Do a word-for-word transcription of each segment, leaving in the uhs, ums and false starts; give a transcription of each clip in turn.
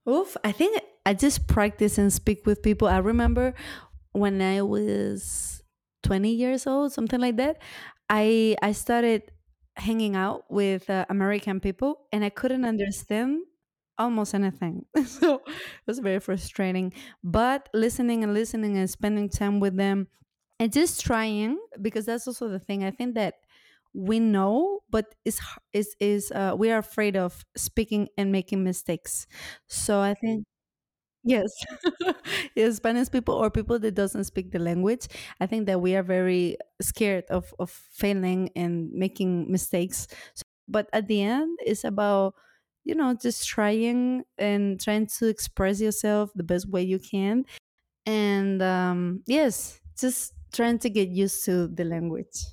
Oof, I think I just practice and speak with people. I remember when I was twenty years old, something like that. I I started hanging out with uh, American people and I couldn't understand almost anything. So it was very frustrating. But listening and listening and spending time with them and just trying, because that's also the thing. I think that we know, but is is is uh, we are afraid of speaking and making mistakes. So I think yes, yes, Spanish people or people that doesn't speak the language. I think that we are very scared of of failing and making mistakes. So, but at the end, it's about you know just trying and trying to express yourself the best way you can, and um, yes, just trying to get used to the language.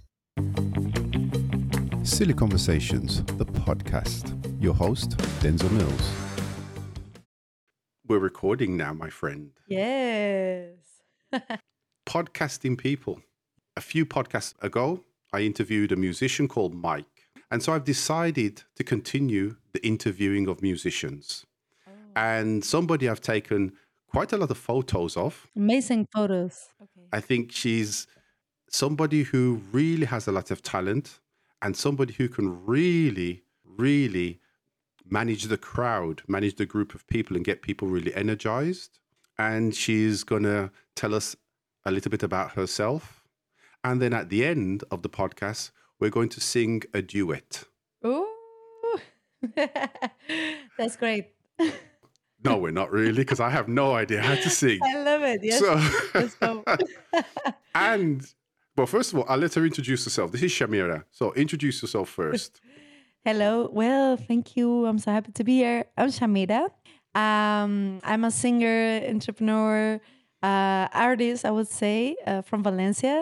Silly Conversations, the podcast. Your host, Denzel Mills. We're recording now, my friend. Yes. Podcasting people. A few podcasts ago, I interviewed a musician called Mike. And so I've decided to continue the interviewing of musicians. Oh. And somebody I've taken quite a lot of photos of. Amazing photos. Okay. I think she's somebody who really has a lot of talent and somebody who can really, really manage the crowd, manage the group of people and get people really energized. And she's going to tell us a little bit about herself. And then at the end of the podcast, we're going to sing a duet. Ooh. That's great. No, we're not really, because I have no idea how to sing. I love it. Yes. So, Let's go. and, well, first of all, I'll let her introduce herself. This is Shamira. So introduce yourself first. Hello. Well, thank you. I'm so happy to be here. I'm Shamira. Um, I'm a singer, entrepreneur, uh, artist, I would say, uh, from Valencia.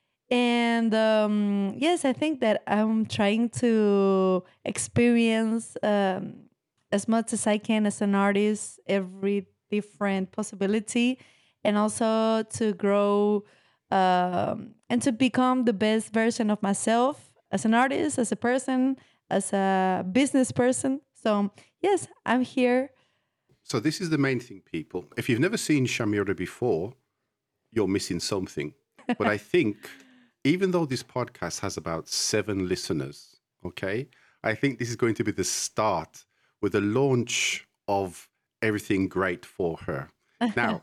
And um, yes, I think that I'm trying to experience um, as much as I can as an artist, every different possibility, and also to grow um, and to become the best version of myself as an artist, as a person, as a business person. So, yes, I'm here. So this is the main thing, people. If you've never seen Shamira before, you're missing something. But I think even though this podcast has about seven listeners, okay, I think this is going to be the start with the launch of everything great for her. Now,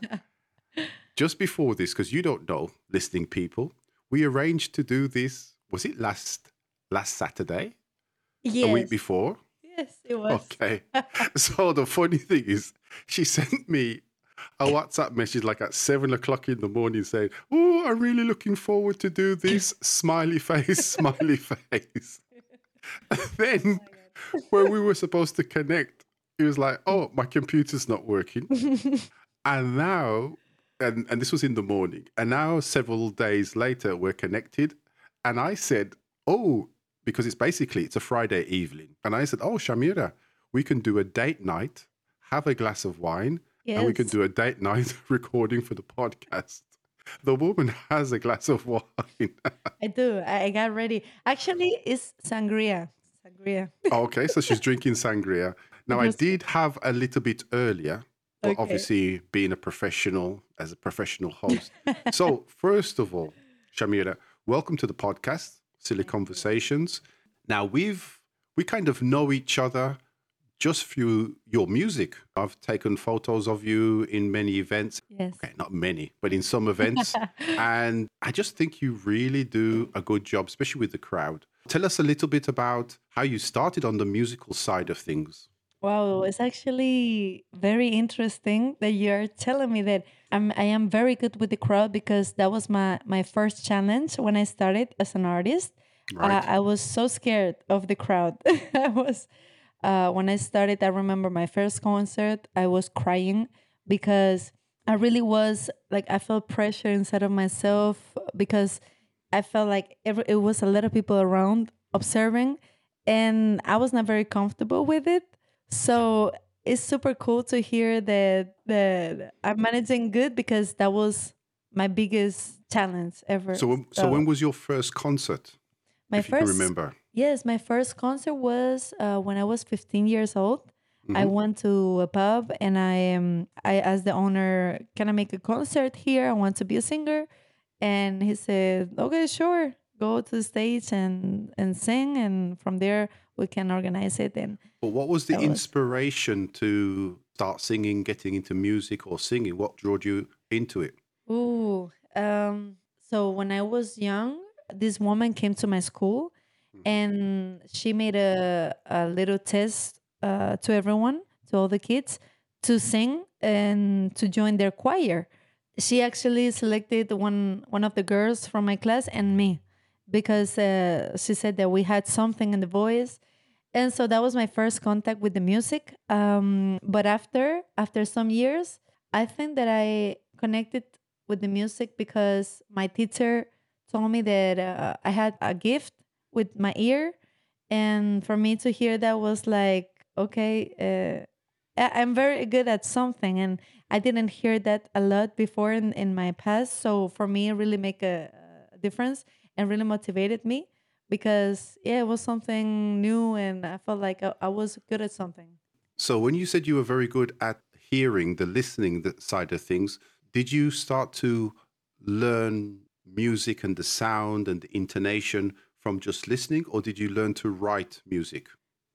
just before this, because you don't know, listening people, we arranged to do this, was it last last Saturday? A week Yes, before? yes, it was. Okay. So the funny thing is, she sent me a WhatsApp message like at seven o'clock in the morning saying, "Oh, I'm really looking forward to do this." Smiley face, smiley face. Then, when we were supposed to connect, it was like, "Oh, my computer's not working." And now, and, and this was in the morning, and now several days later, we're connected. And I said, "Oh," because it's basically, it's a Friday evening. And I said, "Oh, Shamira, we can do a date night, have a glass of wine, and we can Yes. do a date night recording for the podcast." The woman has a glass of wine. I do. I, I got ready. Actually, it's sangria. Sangria. Okay, so she's drinking sangria. Now, It I was did have a little bit earlier, but okay. obviously being a professional, as a professional host. So, first of all, Shamira, welcome to the podcast, Silly Thank you. Conversations. Now, we've, we kind of know each other just through your music. I've taken photos of you in many events. Yes. Okay, not many, but in some events. And I just think you really do a good job, especially with the crowd. Tell us a little bit about how you started on the musical side of things. Wow, it's actually very interesting that you're telling me that I'm I am very good with the crowd because that was my my first challenge when I started as an artist. Uh, Right. I was so scared of the crowd. I was uh, when I started. I remember my first concert. I was crying because I really was like I felt pressure inside of myself because I felt like every, it was a lot of people around observing, and I was not very comfortable with it. So it's super cool to hear that that I'm managing good because that was my biggest challenge ever. So, um, so So when was your first concert, my if you can first remember? yes, my first concert was uh, when I was fifteen years old. I Hmm. went to a pub and I um I asked the owner, "Can I make a concert here? I want to be a singer." And he said, "Okay, sure. Go to the stage and and sing, and from there we can organize it." And But what was the that was inspiration to start singing, getting into music or singing? What drew you into it? ooh. Um. So when I was young, this woman came to my school, Hmm. and she made a a little test uh, to everyone, to all the kids, to sing and to join their choir. She actually selected one one of the girls from my class and me because uh, she said that we had something in the voice, and so that was my first contact with the music. Um, but after after some years, I think that I connected with the music because my teacher told me that uh, I had a gift with my ear, and for me to hear that was like, okay, uh, I- I'm very good at something, and I didn't hear that a lot before in, in my past. So for me, it really make a, a difference and really motivated me because yeah, it was something new, and I felt like I, I was good at something. So when you said you were very good at hearing, the listening the side of things, did you start to learn music and the sound and the intonation from just listening, or did you learn to write music?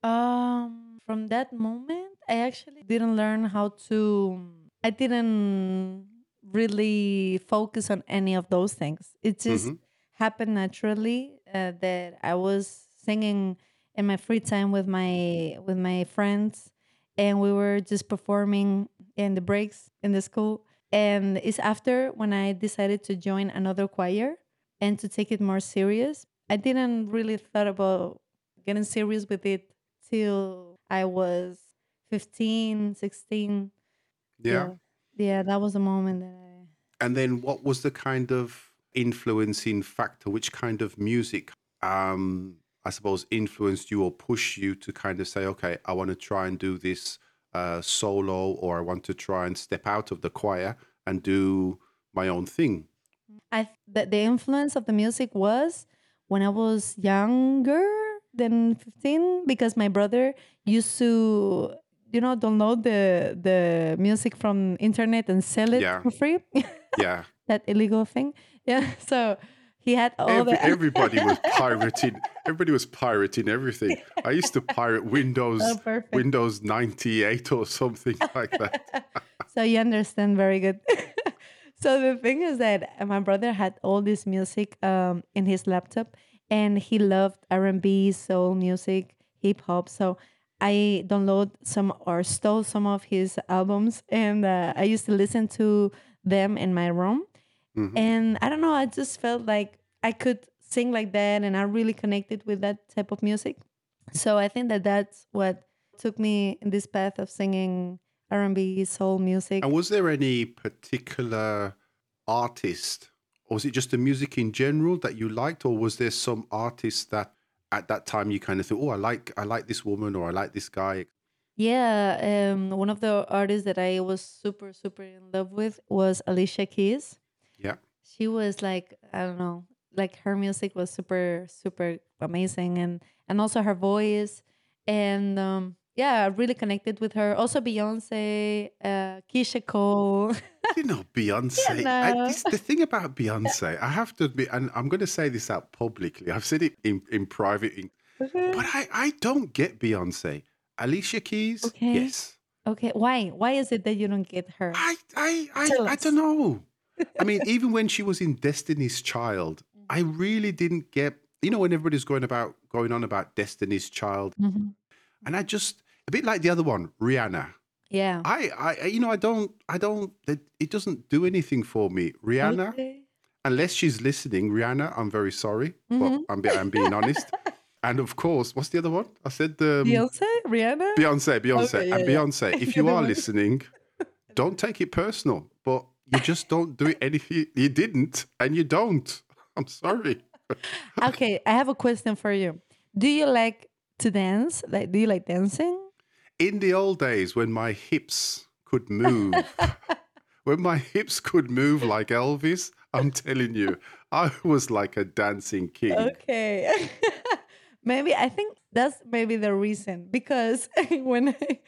Um, from that moment, I actually didn't learn how to. I didn't really focus on any of those things. It just Hmm. happened naturally uh, that I was singing in my free time with my with my friends, and we were just performing in the breaks in the school. And it's after when I decided to join another choir and to take it more serious. I didn't really thought about getting serious with it till I was fifteen, sixteen. Yeah. Yeah. Yeah, that was the moment that I. And then what was the kind of influencing factor? Which kind of music, um, I suppose, influenced you or pushed you to kind of say, okay, I want to try and do this uh, solo, or I want to try and step out of the choir and do my own thing? I th- the, the influence of the music was when I was younger than fifteen because my brother used to you know download the the music from internet and sell it Yeah. for free. Yeah. That illegal thing. Yeah. So he had all Every the everybody was pirating. Everybody was pirating everything. I used to pirate oh, Windows perfect. Windows ninety-eight or something like that. So you understand very good. So the thing is that uh, my brother had all this music um, in his laptop, and he loved R and B, soul music, hip hop. So I download some or stole some of his albums, and uh, I used to listen to them in my room. Hmm. And I don't know, I just felt like I could sing like that, and I really connected with that type of music. So I think that that's what took me in this path of singing R and B, soul And music. was there any particular artist, or was it just the music in general that you liked, or was there some artist that at that time you kind of thought, oh, I like I like this woman or I like this guy? Yeah, um, one of the artists that I was super, super in love with was Alicia Keys. Yeah. She was like, I don't know, like her music was super, super amazing, and and also her voice, and um, yeah, I really connected with her. Also Beyonce, uh, Keisha Cole. You know, You Beyonce. I, know. this, the thing about Beyonce, I have to admit, and I'm going to say this out publicly. I've said it in, in private, in- but I, I don't get Beyonce. Alicia Keys, Okay. yes. Okay. Why? Why is it that you don't get her? I, I, I, Tell I don't us. know. I mean, even when she was in Destiny's Child, I really didn't get. You know, when everybody's going about going on about Destiny's Child, Mhm. and I just a bit like the other one, Rihanna. Yeah. I, I, you know, I don't, I don't. It, it doesn't do anything for me. Rihanna, Okay. unless she's listening, Rihanna, I'm very sorry, but Mhm. I'm, be- I'm being honest. And of course, what's the other one? I said um, Beyonce? Rihanna? Beyonce, Beyonce, Okay, yeah, and yeah. Beyonce. I If get you the are one. listening, don't take it personal, but you just don't do it anything. You didn't, and you don't. I'm sorry. Okay, I have a question for you. Do you like to dance? Like, do you like dancing? In the old days when my hips could move, when my hips could move like Elvis, I'm telling you, I was like a dancing king. Okay. Maybe I think that's maybe the reason because when I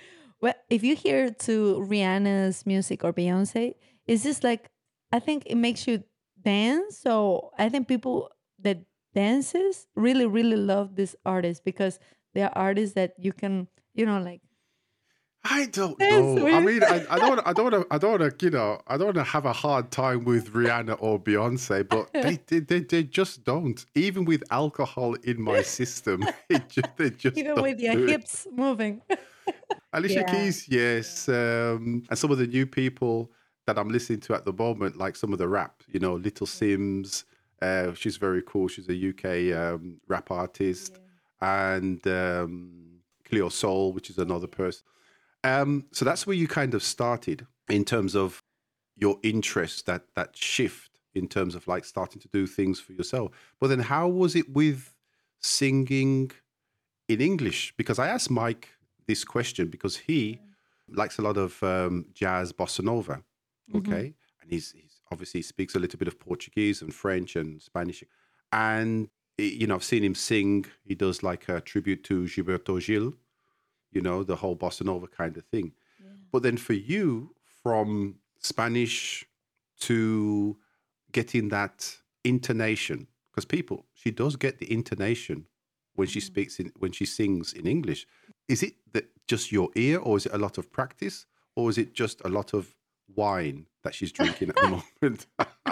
well, if you hear to Rihanna's music or Beyonce, it's just like I think it makes you dance. So I think people that dances really, really love this artist because they are artists that you can, you know, like I don't dance know. I with. mean, I, I don't, I don't, wanna, I don't want to, you know, I don't want to have a hard time with Rihanna or Beyonce, but they, they, they, they just don't. Even with alcohol in my system, it just, they just Even don't with your do it. hips moving. Alicia Yeah. Keys, yes, um, and some of the new people that I'm listening to at the moment, like some of the rap, you know, Little Sims. Uh, she's very cool. She's a U K um, rap artist, and um, Cleo Soul, which is another person. Um, so that's where you kind of started in terms of your interest, that that shift in terms of like starting to do things for yourself. But then how was it with singing in English? Because I asked Mike this question because he likes a lot of um, jazz bossa nova, Mhm. okay? And he's, he's obviously speaks a little bit of Portuguese and French and Spanish. And, eh, you know, I've seen him sing. He does like a tribute to Gilberto Gil, you know, the whole bossa nova kind of thing. Yeah. But then for you, from Spanish to getting that intonation, because people, she does get the intonation when she Mhm. speaks in, when she sings in English. Is it that just your ear, or is it a lot of practice, or is it just a lot of wine that she's drinking at the moment?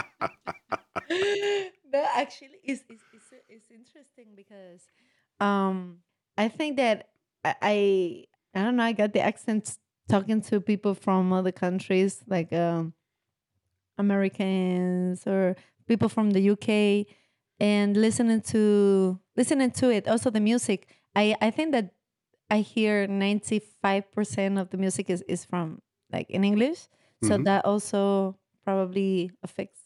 No, actually, it's it's it's, it's interesting because um I think that I, I I don't know, I got the accent talking to people from other countries like um Americans or people from the U K and listening to listening to it, also the music. I I think that I hear ninety-five percent of the music is is from like in English, so hmm that also probably affects.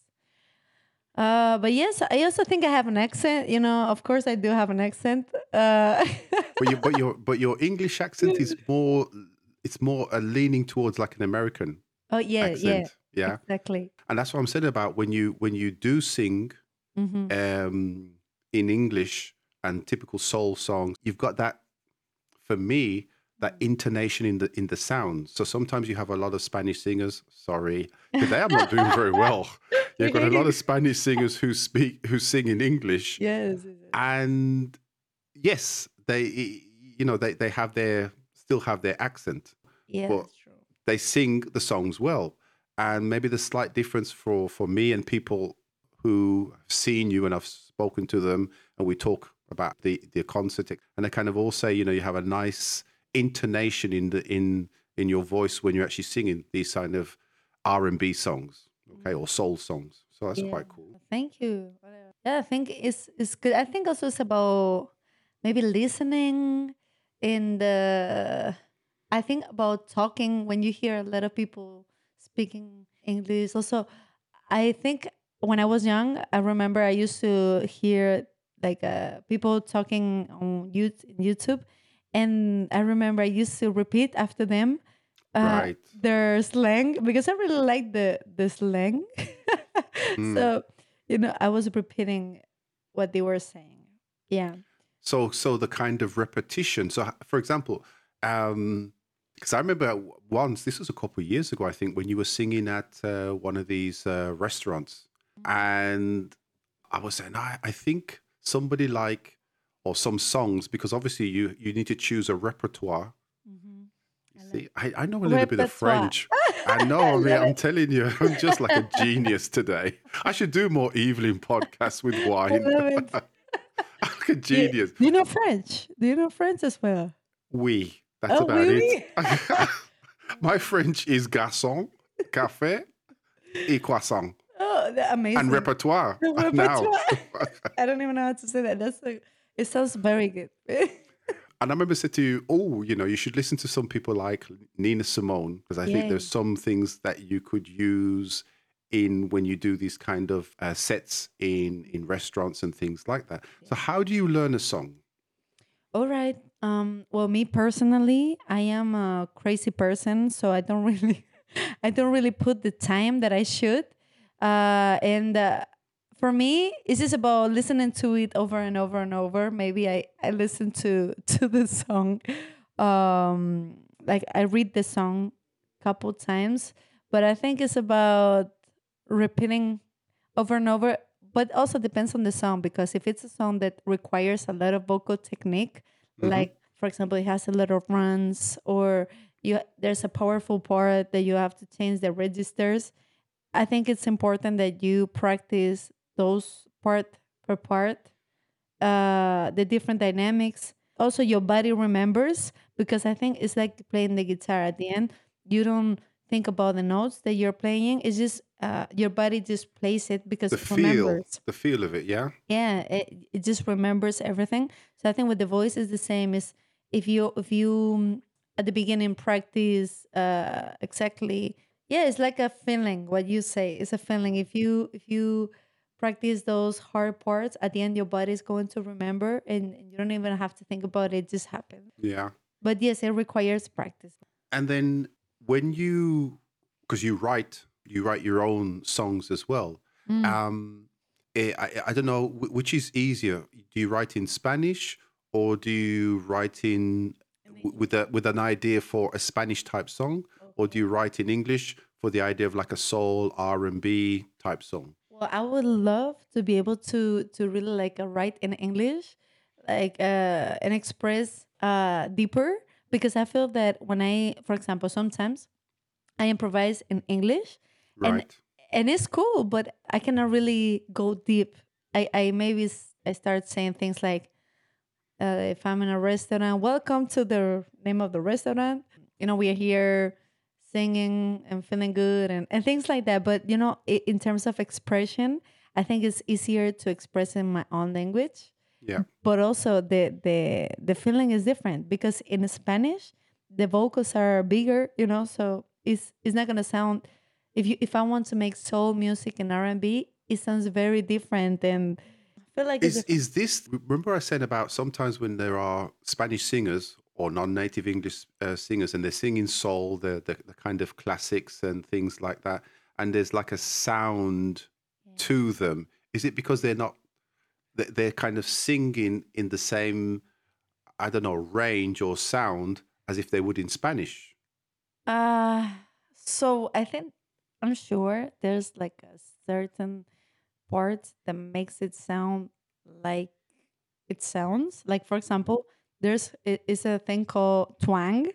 Uh, but yes, I also think I have an accent. You know, of course, I do have an accent. Uh, But you, but your, but your English accent is more, it's more uh, leaning towards like an American oh yeah, yeah, accent, yeah. exactly. And that's what I'm saying about when you when you do sing Hmm. um, in English and typical soul songs, you've got that, for me, that intonation in the in the sound. So sometimes you have a lot of Spanish singers. Sorry, today I'm not doing very well. You've got a lot of Spanish singers who speak who sing in English, Yes, yes, yes. and yes, they you know they they have their still have their accent, Yeah, but that's true. they sing the songs well. And maybe the slight difference for for me and people who have seen you and I've spoken to them and we talk about the the concert, and they kind of all say, you know, you have a nice intonation in the in in your voice when you're actually singing these kind of R and B songs, okay, or soul songs. So that's Yeah, quite cool. thank you. Yeah, I think it's it's good. I think also it's about maybe listening in the. I think about talking when you hear a lot of people speaking English. Also, I think when I was young, I remember I used to hear like uh, people talking on Yout- YouTube, and I remember I used to repeat after them uh, Right. their slang because I really like the the slang. Mm. So you know, I was repeating what they were saying. Yeah. So, so the kind of repetition. So, for example, um, because I remember once, this was a couple of years ago, I think, when you were singing at uh, one of these uh, restaurants, and I was saying, I, I think somebody like, or some songs, because obviously you you need to choose a repertoire. Hmm. You I like see, I, I know a little bit of repertoire. French. I I know. I mean, love I'm it. telling you, I'm just like a genius today. I should do more Evelyn podcasts with I wine. love it. I'm like a Do you, genius. do you know French? Do you know French as well? Oui, that's Oh, about it. really? My French is garçon, café, et croissant, Oh, that's and amazing. repertoire The now. repertoire. I don't even know how to say that. That's like, it sounds very good. And I remember said to you, oh, you know, you should listen to some people like Nina Simone, because I think Yeah. there's some things that you could use in when you do these kind of uh, sets in in restaurants and things like that. So how do you learn a song? All right. Um, well, me personally, I am a crazy person, so I don't really, I don't really put the time that I should. Uh, and uh, for me, it's just about listening to it over and over and over. Maybe I, I listen to to the song, um, like I read the song a couple times, but I think it's about repeating over and over. But also depends on the song, because if it's a song that requires a lot of vocal technique, Hmm. like for example, it has a lot of runs, or you there's a powerful part that you have to change the registers. I think it's important that you practice those part per part, uh, the different dynamics. Also, your body remembers, because I think it's like playing the guitar. At the end, you don't think about the notes that you're playing. It's just uh, your body just plays it because The it feel, remembers. the feel of it, yeah. Yeah, it, it just remembers everything. So I think with the voice is the same. Is if you if you mm, at the beginning practice uh, exactly. Yeah, it's like a feeling. What you say is a feeling. If you if you practice those hard parts, at the end your body is going to remember, and, and you don't even have to think about it. It just happens. Yeah. But yes, it requires practice. And then when you, because you write, you write your own songs as well. Mm. Um, eh, I, I don't know wh- which is easier. Do you write in Spanish or do you write in In w- English. with a with an idea for a Spanish type song, or do Okay. you write in English for the idea of like a soul R and B type song? Well, I would love to be able to to really like uh, write in English, like uh, and express uh, deeper, because I feel that when I, for example, sometimes I improvise in English, and Right. and it's cool, but I cannot really go deep. I I maybe s- I start saying things like, uh, if I'm in a restaurant, welcome to the name of the restaurant. You know, we are here singing and feeling good, and, and things like that. But, you know, i- in terms of expression, I think it's easier to express in my own language. Yeah. But also the, the, the feeling is different, because in Spanish, the vocals are bigger, you know, so it's, it's not going to sound, if you, if I want to make soul music and R and B, it sounds very different. And I feel like it's Is different. is this? Remember, I said about sometimes when there are Spanish singers or non-native English uh, singers, and they're singing soul, the, the the kind of classics and things like that, and there's like a sound to them. Is it because they're not? they- They're kind of singing in the same, I don't know, range or sound as if they would in Spanish. Uh, so I think I'm sure there's like a certain part that makes it sound like it sounds. Like for example, there's i- is a thing called twang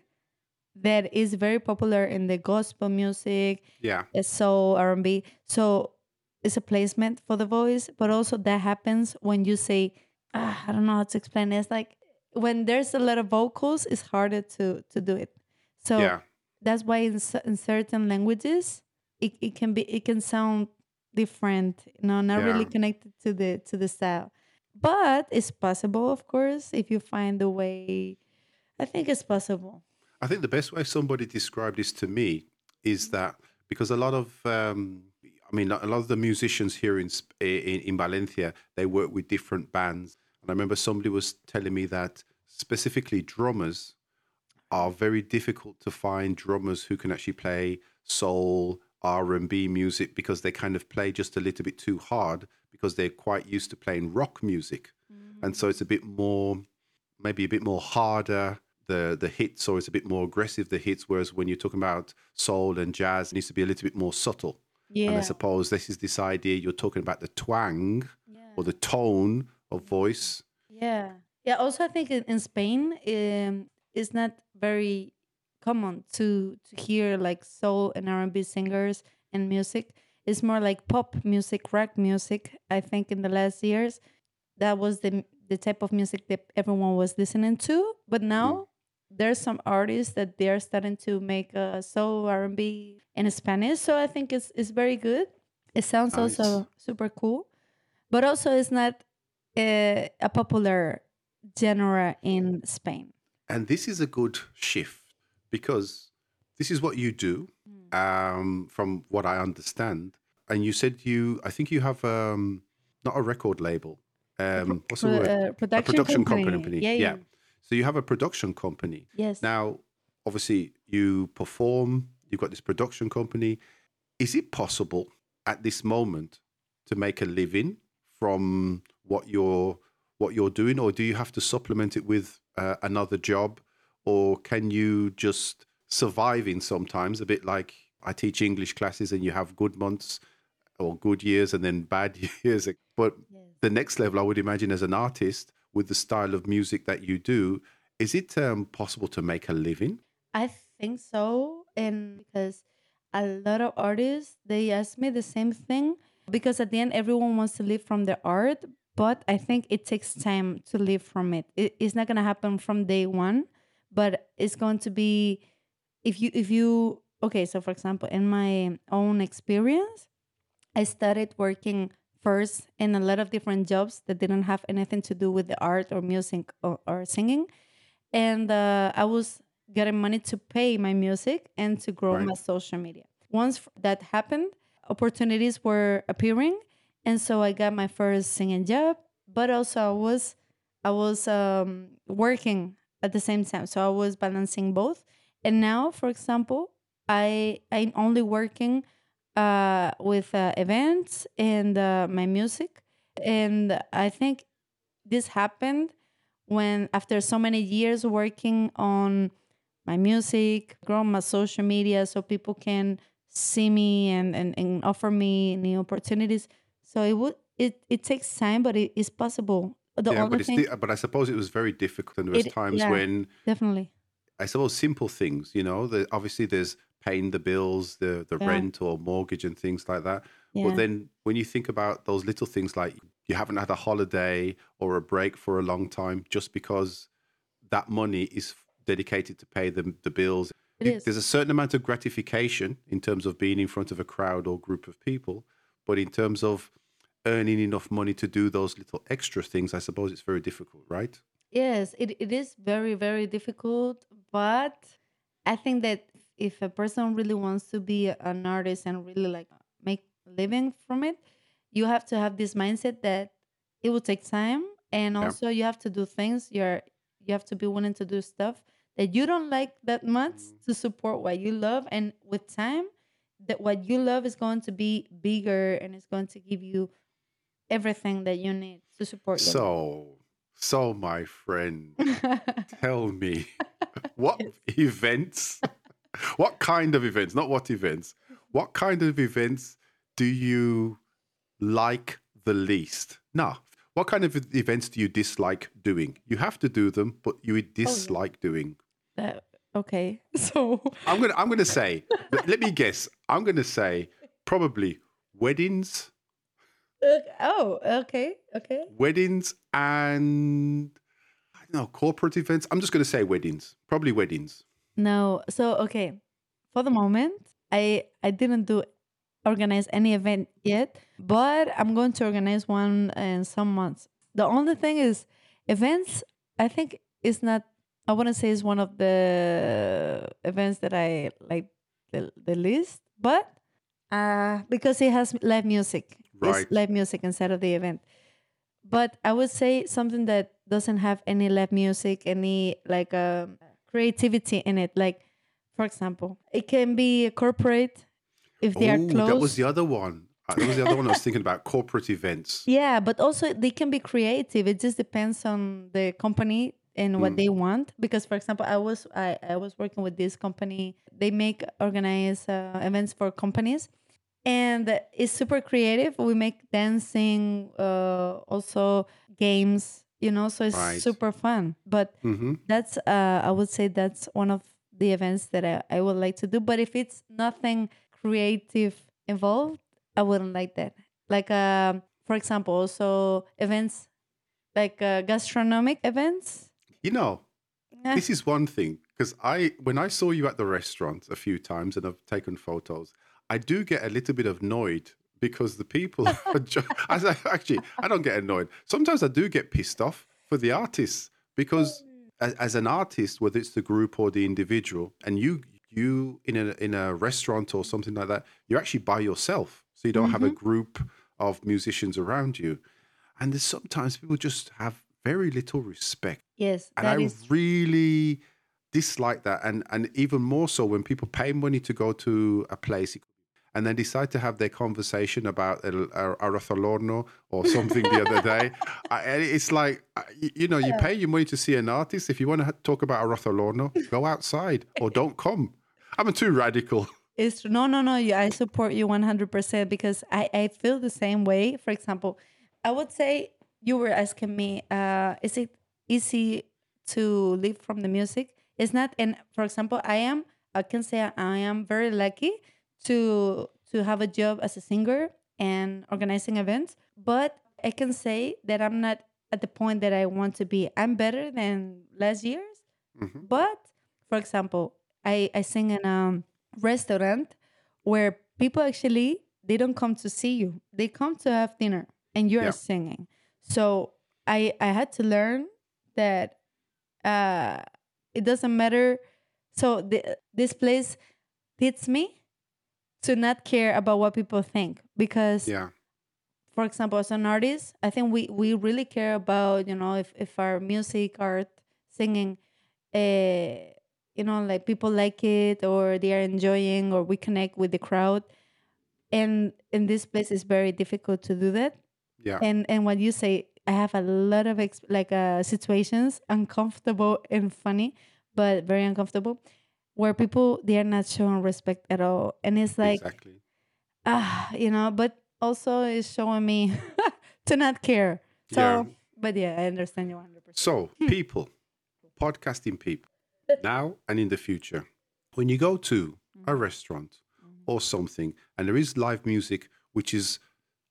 that is very popular in the gospel music, Yeah, uh, soul, R and B. So it's a placement for the voice, but also that happens when you say, ah, I don't know how to explain it. It's like when there's a lot of vocals, it's harder to to do it. So yeah, that's why in, cer- in certain languages, it, it can be it can sound different, you know, not really yeah. connected to the to the style. But it's possible, of course, if you find a way. I think it's possible. I think the best way somebody described this to me is that because a lot of, um, I mean, a lot of the musicians here in, Sp- in in Valencia, they work with different bands. And I remember somebody was telling me that specifically drummers are very difficult to find drummers who can actually play soul R and B music because they kind of play just a little bit too hard because they're quite used to playing rock music, and so Mhm. it's a bit more, maybe a bit more harder, the the hits, or it's a bit more aggressive, the hits, whereas when you're talking about soul and jazz, it needs to be a little bit more subtle. And I Yeah. suppose this is this idea you're talking about, the twang or Yeah. the tone of voice. Yeah. Yeah. Also, I think in, in Spain, um, it's not very common to to hear like soul and R and B singers and music. It's more like pop music, rock music. I think in the last years, that was the the type of music that everyone was listening to. But Mhm. now there's some artists that they are starting to make uh, soul R and B in Spanish. So I think it's it's very good. It sounds Nice. also super cool, but also it's not a, a popular genre in Spain. And this is a good shift because this is what you do, Mm. um, from what I understand. And you said you, I think you have, um, not a record label. A pro- Um, what's the pro- word? uh, A production production company. company. Yeah, Yeah. yeah. So you have a production company. Yes. Now, obviously, you perform, you've got this production company. Is it possible at this moment to make a living from what you're what you're doing, or do you have to supplement it with uh, another job, or can you just survive in sometimes? A bit like I teach English classes, and you have good months or good years and then bad years. But Yes. the next level, I would imagine, as an artist with the style of music that you do, is it um, possible to make a living? I think so. And because a lot of artists, they ask me the same thing because at the end, everyone wants to live from their art. But I think it takes time to live from it. it it's not going to happen from day one, but it's going to be if you, if you, okay. So, for example, in my own experience, I started working first in a lot of different jobs that didn't have anything to do with the art or music or, or singing. And uh, I was getting money to pay my music and to grow Right. my social media. Once f- that happened, opportunities were appearing, and so I got my first singing job. But also, I was I was um, working at the same time, so I was balancing both. And now, for example, I I'm only working uh, with uh, events and uh, my music, and I think this happened when after so many years working on my music, grow my social media so people can see me and, and, and offer me new opportunities. So it would it, it takes time, but it is possible. The Yeah, only but it's thing di- but I suppose it was very difficult, and there was it times yeah, when definitely. I suppose simple things, you know, the, obviously there's paying the bills, the the Yeah. rent or mortgage and things like that. But Yeah. then when you think about those little things like you haven't had a holiday or a break for a long time just because that money is dedicated to pay the the bills. It You- is. There's a certain amount of gratification in terms of being in front of a crowd or group of people, but in terms of earning enough money to do those little extra things, I suppose it's very difficult, right? Yes, it, it is very, very difficult. But I think that if a person really wants to be an artist and really like make a living from it, you have to have this mindset that it will take time, and Yeah. also you have to do things. You're you have to be willing to do stuff that you don't like that much Mm. to support what you love. And with time, that what you love is going to be bigger and it's going to give you everything that you need to support your life. So, so my friend, tell me what Yes. events, what kind of events, not what events, what kind of events do you like the least? No, what kind of e- events do you dislike doing? You have to do them, but you Oh yeah. dislike doing. That okay. So I'm gonna, I'm gonna say, let let me guess. I'm gonna say probably weddings, Uh, oh, okay, okay. weddings, and I don't know, corporate events. I'm just gonna say weddings, probably weddings. No, so okay. For the moment, I I didn't do organize any event yet, but I'm going to organize one in some months. The only thing is events. I think is not. I wouldn't say is one of the events that I like the the least, but uh because it has live music. It's Right. live music inside of the event. But I would say something that doesn't have any live music, any like um, creativity in it. Like, for example, it can be corporate if they are Oh, that was close. the other one. Uh, That was the other one I was thinking about, corporate events. Yeah, but also they can be creative. It just depends on the company and what Mm, they want. Because, for example, I was I, I was working with this company. They make organize uh, events for companies, and it's super creative. We make dancing, uh, also games, you know, so it's right. super fun. But Hmm. that's, uh, I would say that's one of the events that I, I would like to do. But if it's nothing creative involved, I wouldn't like that. Like, um, for example, also events like uh, gastronomic events. You know, Eh, this is one thing because I, when I saw you at the restaurant a few times and I've taken photos, I do get a little bit annoyed because the people are ju- as I, actually, I don't get annoyed. Sometimes I do get pissed off for the artists because as, as an artist, whether it's the group or the individual, and you you in a in a restaurant or something like that, you're actually by yourself, so you don't have a mhm. group of musicians around you, and there's sometimes people just have very little respect, Yes, and I that is true. really dislike that, and and even more so when people pay money to go to a place, and then decide to have their conversation about el ar- arroz al horno or something the other day. I, and it's like, uh, y- you know, you pay your money to see an artist. If you want to talk about arroz al horno, go outside or don't come. I'm too radical. It's no, no, no. Yeah, I support you one hundred percent because I, I feel the same way. For example, I would say you were asking me, uh, is it easy to live from the music? It's not. And for example, I am, I can say I am very lucky to to have a job as a singer and organizing events. But I can say that I'm not at the point that I want to be. I'm better than last year's. Hmm. But for example, I, I sing in a restaurant where people actually they don't come to see you. They come to have dinner and you are Yeah. singing. So I I had to learn that uh it doesn't matter. So the, this place teaches me to not care about what people think because Yeah. for example, as an artist, I think we, we really care about, you know, if, if our music, art, singing, uh, you know, like people like it or they are enjoying or we connect with the crowd. And in this place, it's very difficult to do that. Yeah. And and what you say, I have a lot of ex- like uh, situations, uncomfortable and funny, but very uncomfortable, where people they are not showing respect at all, and it's like Exactly. ah, you know, but also it's showing me to not care. Yeah. So, but yeah, I understand you one hundred percent. So, people, podcasting people, now and in the future, when you go to a restaurant or something and there is live music which is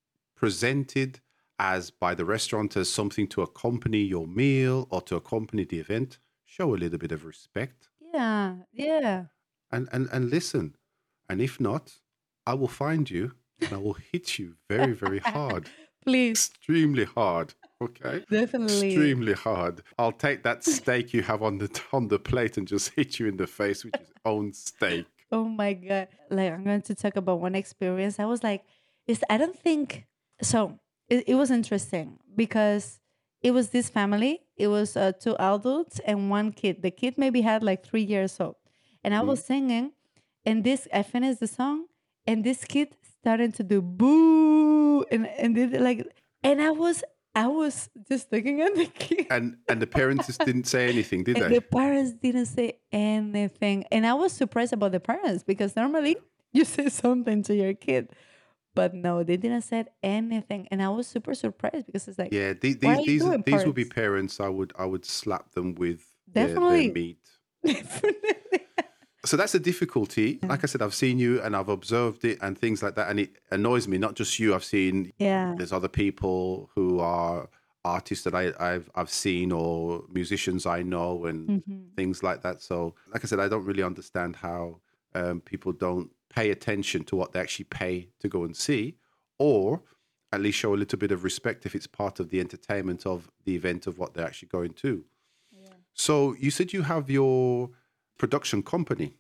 presented as by the restaurant as something to accompany your meal or to accompany the event, show a little bit of respect Yeah, yeah. and, and, and listen. And if not, I will find you and I will hit you very, very hard. Please, Extremely hard. Okay? definitely. Extremely hard. I'll take that steak you have on the on the plate and just hit you in the face with your own steak. Oh my God. Like, I'm going to talk about one experience. I was like, is I don't think so. It, it was interesting because it was this family. It was uh, two adults and one kid. The kid maybe had like three years old. And I Mhm. was singing, and this, I finished the song, and this kid started to do boo. And, and did it like, and I was, I was just looking at the kid. And and the parents just didn't say anything, did And they? the parents didn't say anything. And I was surprised about the parents because normally you say something to your kid. But no, they didn't say anything. And I was super surprised because it's like, Yeah, the- what these are you these doing, these would be parents? parents I would I would slap them with their their Definitely. meat. Definitely. So that's a difficulty. Like I said, I've seen you and I've observed it and things like that, and it annoys me. Not just you. I've seen Yeah. there's other people who are artists that I, I've I've seen or musicians I know and Mhm. things like that. So, like I said, I don't really understand how um, people don't pay attention to what they actually pay to go and see, or at least show a little bit of respect if it's part of the entertainment of the event of what they're actually going to. Yeah. So, you said you have your production company,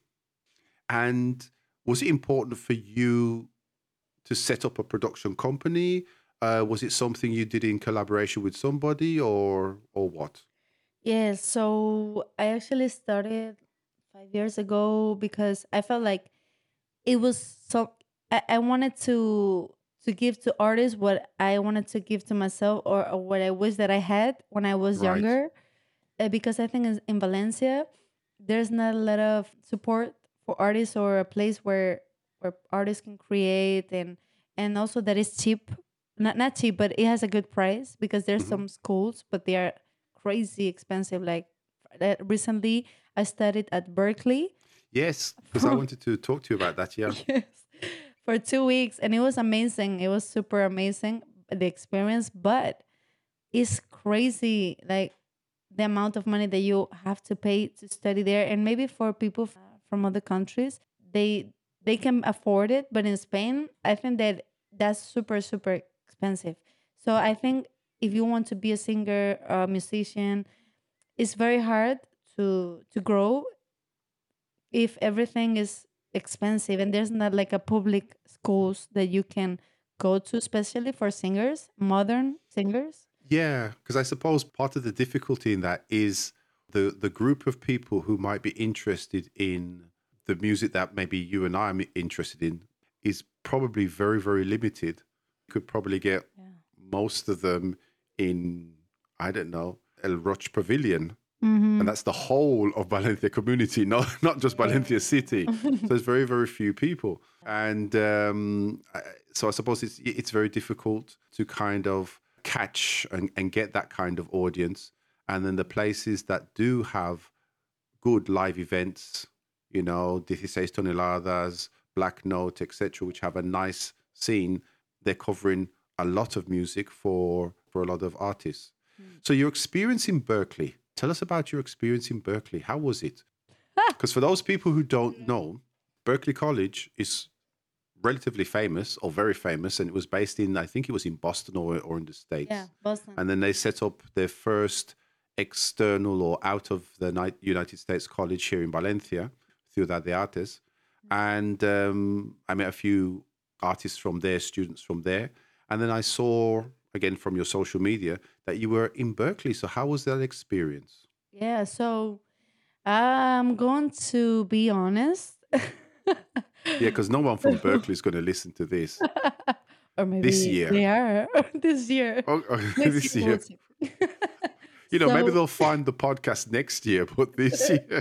and was it important for you to set up a production company? Uh, was it something you did in collaboration with somebody, or or what? Yeah. So I actually started five years ago because I felt like it was so I, I wanted to to give to artists what I wanted to give to myself or, or what I wish that I had when I was Right. younger. Uh, because I think in, in Valencia there's not a lot of support for artists or a place where where artists can create and and also that is cheap. Not not cheap, but it has a good price because there's Hmm. some schools, but they are crazy expensive. Like uh, recently, I studied at Berkeley Yes, because I wanted to talk to you about that. Yeah. yes, for two weeks, and it was amazing. It was super amazing the experience, but it's crazy, like the amount of money that you have to pay to study there. And maybe for people f- from other countries, they they can afford it, but in Spain, I think that that's super super expensive. So I think if you want to be a singer or a musician, it's very hard to to grow if everything is expensive and there's not like a public schools that you can go to, especially for singers, modern singers. Yeah, because I suppose part of the difficulty in that is the the group of people who might be interested in the music that maybe you and I am interested in. is probably very, very limited. You could probably get Yeah. most of them in, I don't know, El Roche Pavilion. And Mm-hmm. that's the whole of Valencia community, not, not just Valencia city. So there's very, very few people. And um, I- so I suppose it's, it's very difficult to kind of catch and, and get that kind of audience. And then the places that do have good live events, you know, dieciséis Toneladas, Black Note, et cetera, which have a nice scene, they're covering a lot of music for for a lot of artists. So your experience in Berkeley, tell us about your experience in Berkeley. How was it? Because for those people who don't know, Berkeley College is relatively famous or very famous, and it was based in, I think it was in Boston or, or in the Yeah, States. Boston. And then they set up their first external or out of the Ni- United States college here in Valencia, Ciudad de Artes. And um, I met a few artists from there, students from there. And then I saw, again, from your social media, that you were in Berkeley. So how was that experience? Yeah, so I'm going to be honest. Yeah, because no one from Berkeley is going to listen to this Or this maybe year. they are this year. Oh, oh, Next this year we'll year. see. You know, maybe So they'll find the podcast next year, but this year.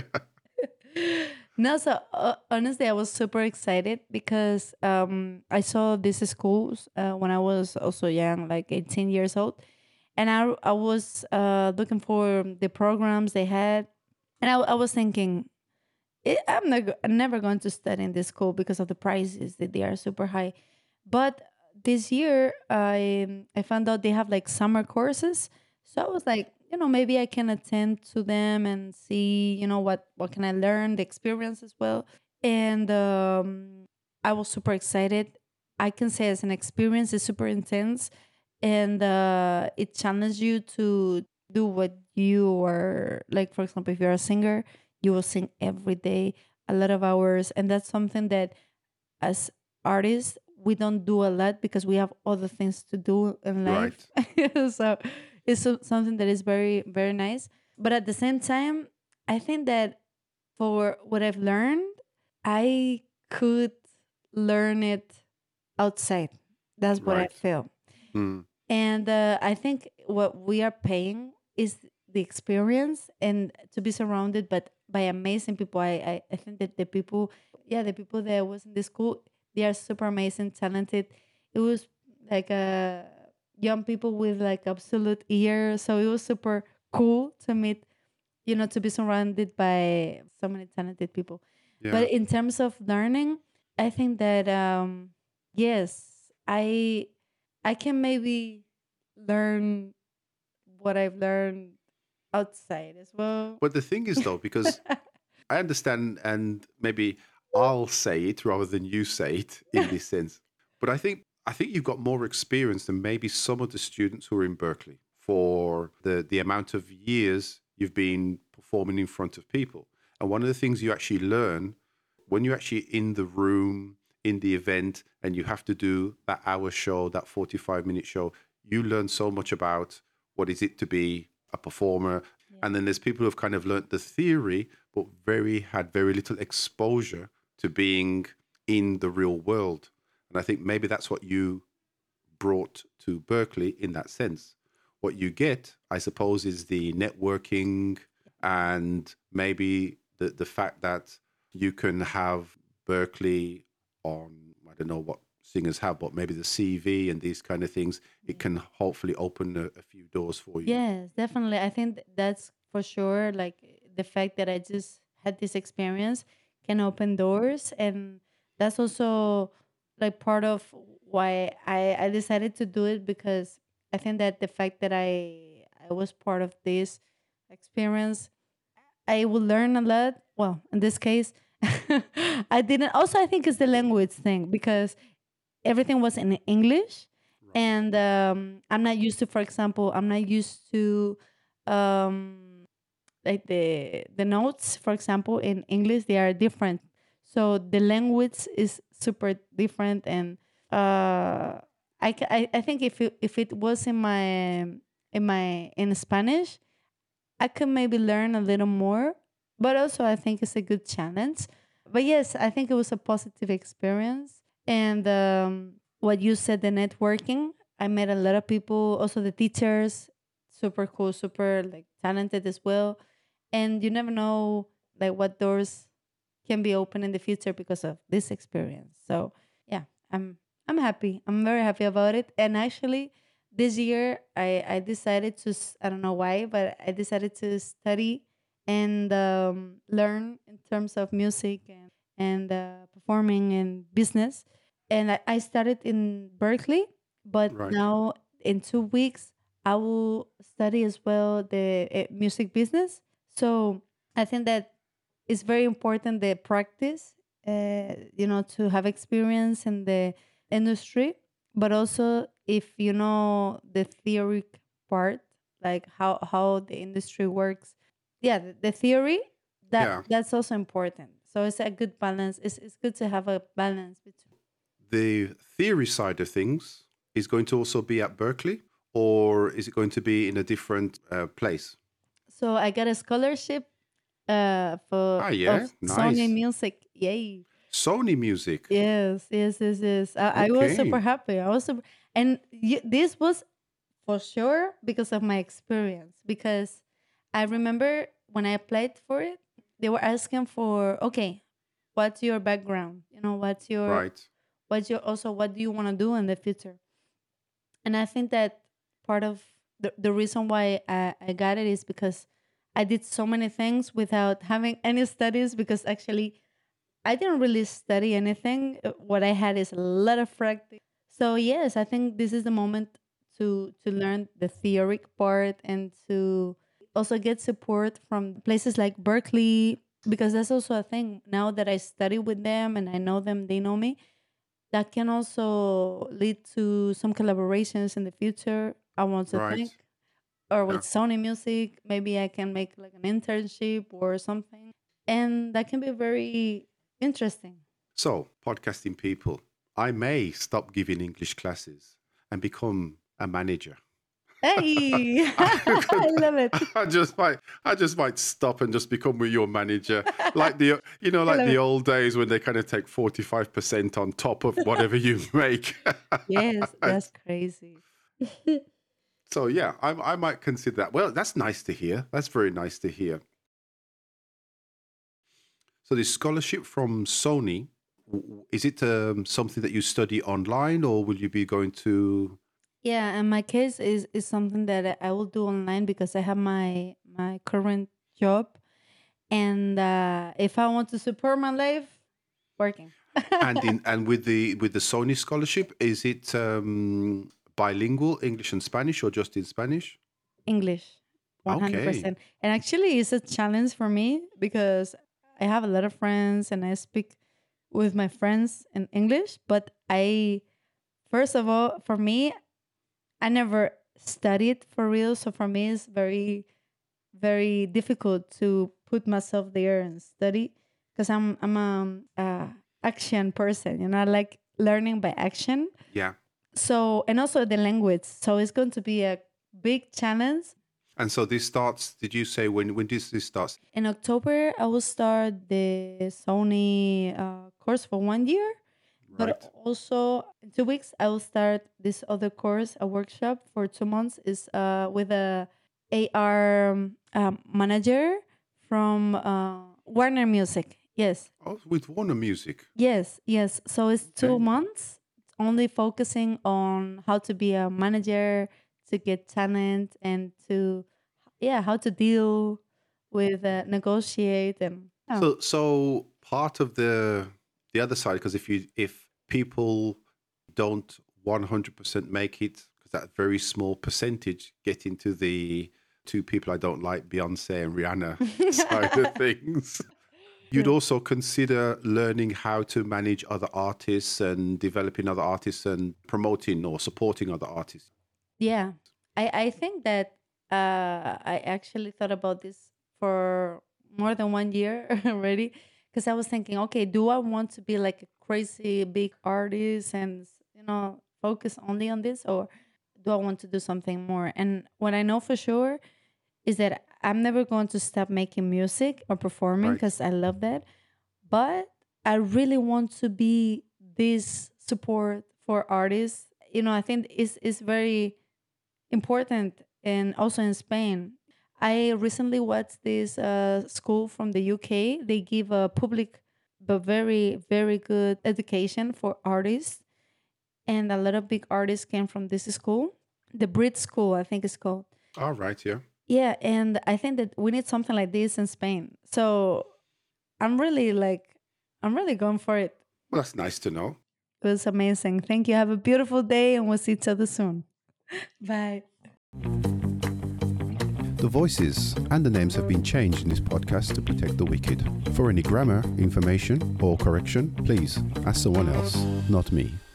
no, so uh, honestly, I was super excited because um, I saw these schools uh, when I was also young, like eighteen years old, and I I was uh, looking for the programs they had, and I, I was thinking, eh, I'm not, go- I'm never going to study in this school because of the prices that they are super high. But this year, I I found out they have like summer courses, so I was like, you know, maybe I can attend to them and see, you know, what what can I learn, the experience as well. And um, I was super excited. I can say as an experience, it's super intense, and uh, it challenges you to do what you are like. For example, if you're a singer, you will sing every day, a lot of hours, and that's something that as artists we don't do a lot because we have other things to do in Right. life. So it's so- something that is very very nice, but at the same time I think that for what I've learned, I could learn it outside. That's what I Right. feel. Mm. And uh, I think what we are paying is the experience and to be surrounded but by amazing people. I, I, I think that the people, yeah, the people that was in the school, they are super amazing, talented. It was like uh, young people with like absolute ear. So it was super cool to meet, you know, to be surrounded by so many talented people. Yeah. But in terms of learning, I think that um, yes, I I can maybe learn what I've learned outside as well. But the thing is, though, because I understand, and maybe I'll say it rather than you say it in this sense. But I think I think you've got more experience than maybe some of the students who are in Berkeley for the the amount of years you've been performing in front of people. And one of the things you actually learn when you're actually in the room in the event and you have to do that hour show, that forty-five minute show, you learn so much about what is it to be a performer. Yeah. And then there's people who've kind of learnt the theory, but very had very little exposure to being in the real world. And I think maybe that's what you brought to Berkeley in that sense. What you get, I suppose, is the networking and maybe the, the fact that you can have Berkeley on, I don't know what singers have, but maybe the C V and these kind of things. It can hopefully open a, a few doors for you. Yes, definitely. I think th- that's for sure. Like the fact that I just had this experience can open doors, and that's also like part of why I I decided to do it because I think that the fact that I I was part of this experience, I will learn a lot. Well, in this case, I didn't. Also, I think it's the language thing because everything was in English, Right. and um, I'm not used to. For example, I'm not used to um, like the the notes. For example, in English, they are different. So the language is super different, and uh, I, ca- I I think if it, if it was in my in my in Spanish, I could maybe learn a little more, but also I think it's a good challenge. But yes, I think it was a positive experience. And um, what you said, the networking, I met a lot of people, also the teachers, super cool, super like talented as well. And you never know like what doors can be open in the future because of this experience. So yeah, I'm I'm happy. I'm very happy about it. And actually, this year I I decided to s- I don't know why, but I decided to study and um, learn in terms of music and and uh, performing and business. And I, I started in Berkeley, but Right. now in two weeks I will study as well the uh, music business. So I think that it's very important the practice, uh, you know, to have experience in the industry, but also if you know the theoric part, like how how the industry works. Yeah, the, the theory that Yeah. that's also important. So it's a good balance. It's it's good to have a balance between. The theory side of things is going to also be at Berkeley, or is it going to be in a different uh, place? So I got a scholarship uh for Ah, of yeah. Sony Nice. Music. Yay. Sony Music. Yes, yes, yes, yes. I, I was super Okay. happy. I was super, and y- this was for sure because of my experience. Because I remember when I applied for it, they were asking for, okay, what's your background? You know, what's your, Right. what's your, also, what do you want to do in the future? And I think that part of the, the reason why I, I got it is because I did so many things without having any studies. Because actually, I didn't really study anything. Uh, What I had is a lot of practice. So yes, I think this is the moment to to learn the theoric part and to also get support from places like Berkeley, because that's also a thing. Now that I study with them and I know them, they know me. That can also lead to some collaborations in the future. I want to Right. think, or with Yeah. Sony Music, maybe I can make like an internship or something, and that can be very interesting. So, podcasting people, I may stop giving English classes and become a manager. Hey, I I love it. I just might, I just might stop and just become your manager, like the, you know, I like love the it. old days when they kind of take forty-five percent on top of whatever you make. Yes, that's crazy. So yeah, I, I might consider that. Well, that's nice to hear. That's very nice to hear. So the scholarship from Sony, w- is it um, something that you study online, or will you be going to? Yeah, and my case is is something that I I will do online because I have my my current job, and uh, if I want to support my life, working. And in and with the with the Sony scholarship, is it um, bilingual, English and Spanish, or just in Spanish? English, Okay. one hundred percent. And actually, it's a challenge for me because I have a lot of friends and I speak with my friends in English. But I, first of all, for me, I never studied for real. So for me, it's very, very difficult to put myself there and study because I'm, I'm a, a action person. You know, I like learning by action. Yeah. So, and also the language. So it's going to be a big challenge. And so this starts. Did you say when when does this starts? In October, I will start the Sony uh, course for one year, but Right. also in two weeks, I will start this other course, a workshop for two months. Is uh, with a A R um, um, manager from uh, Warner Music. Yes, Oh, with Warner Music. yes, yes. So it's two Okay. months, only focusing on how to be a manager, to get talent, and to yeah, how to deal with uh, negotiate and yeah. So so part of the the other side, because if you if people don't one hundred percent make it, because that very small percentage get into the two people I don't like, Beyonce and Rihanna side of things. You'd Yeah. also consider learning how to manage other artists and developing other artists and promoting or supporting other artists. Yeah. I I think that uh, I actually thought about this for more than one year already because I was thinking, okay, do I want to be like a crazy big artist and you know focus only on this, or do I want to do something more? And what I know for sure is that I'm never going to stop making music or performing Right. because I love that. But I really want to be this support for artists. You know, I think is is very important, and also in Spain. I recently watched this uh, school from the U K. They give a public but very very good education for artists, and a lot of big artists came from this school, the Brit School, I think it's called. All right, yeah. Yeah, and I think that we need something like this in Spain. So I'm really like, I'm really going for it. Well, that's nice to know. It was amazing. Thank you. Have a beautiful day, and we'll see each other soon. Bye. The voices and the names have been changed in this podcast to protect the wicked. For any grammar, information, or correction, please ask someone else, not me.